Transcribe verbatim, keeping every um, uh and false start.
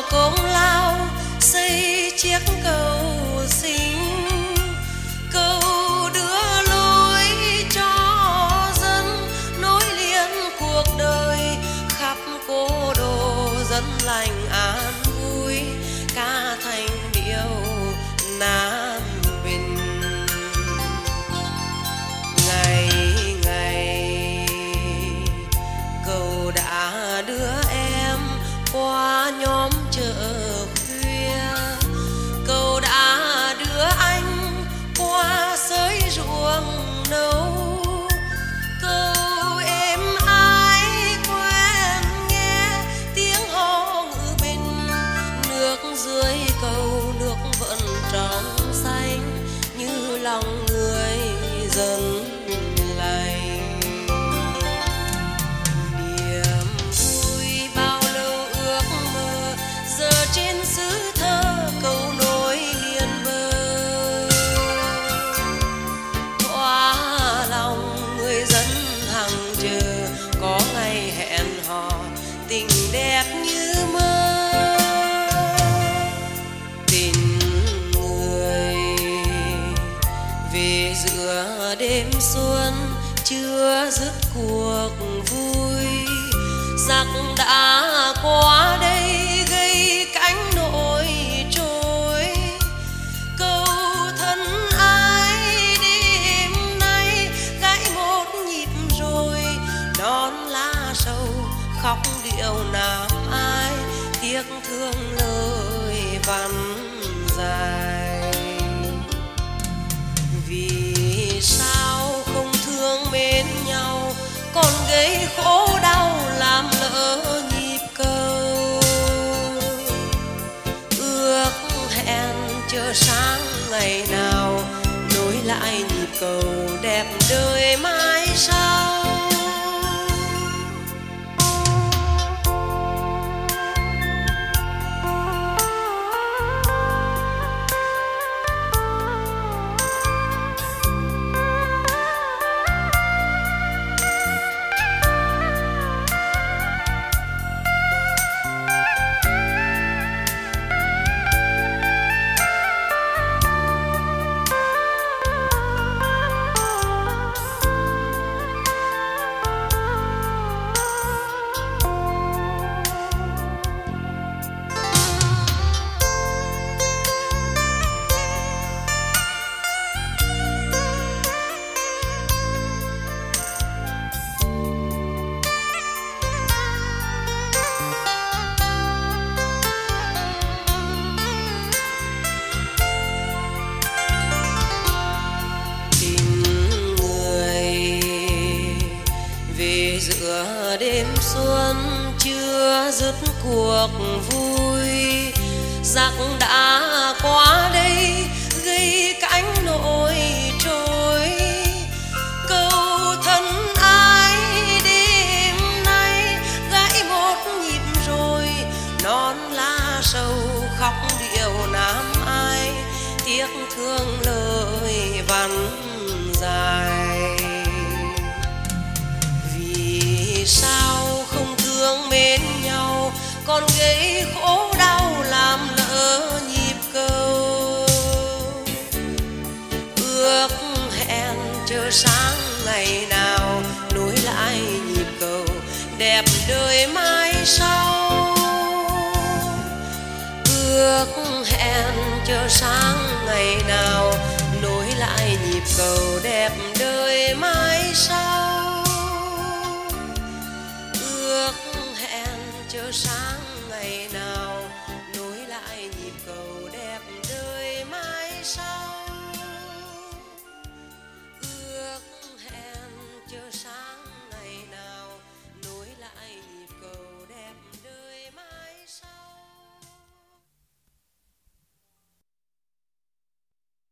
công lao xây chiếc cầu xinh, cầu đưa lối cho dân nối liền cuộc đời khắp cố đô dân lành an vui ca thành điệu Nam Bình. Ngày ngày cầu đã đưa em qua nhóm chợ khuya, cầu đã đưa anh qua xới ruộng nâu, cầu em ai quen nghe tiếng hò ngữ bình, nước dưới cầu nước vẫn trong xanh như lòng người dân lành. Niềm vui bao lâu ước mơ giờ trên xứ thơ cầu nối liền bờ, thỏa lòng người dân hằng chờ có ngày hẹn hò tình đẹp như mơ. Tình người về giữa đêm xuân chưa dứt cuộc vui, giặc đã qua đây gây cánh nổi trôi, cầu thân ai đêm nay gãy một nhịp rồi, đón lá sầu khóc điệu Nam ai tiếc thương lời văn dài. Vì sao không thương mến nhau còn gây khổ đau làm lỡ nhịp cầu, ước hẹn chờ sáng ngày nào nối lại nhịp cầu đẹp đời mai sau. Giữa đêm xuân chưa dứt cuộc vui, giặc đã qua đây gây cánh nổi trôi, cầu thân ai đêm nay gãy một nhịp rồi, non lá sầu khóc điệu Nam ai tiếc thương lời văn dài. Sao không thương mến nhau còn gây khổ đau làm lỡ nhịp cầu, ước hẹn chờ sáng ngày nào nối lại nhịp cầu đẹp đời mai sau, ước hẹn chờ sáng ngày nào nối lại nhịp cầu đẹp đời mai sau, ước hẹn chờ sáng ngày nào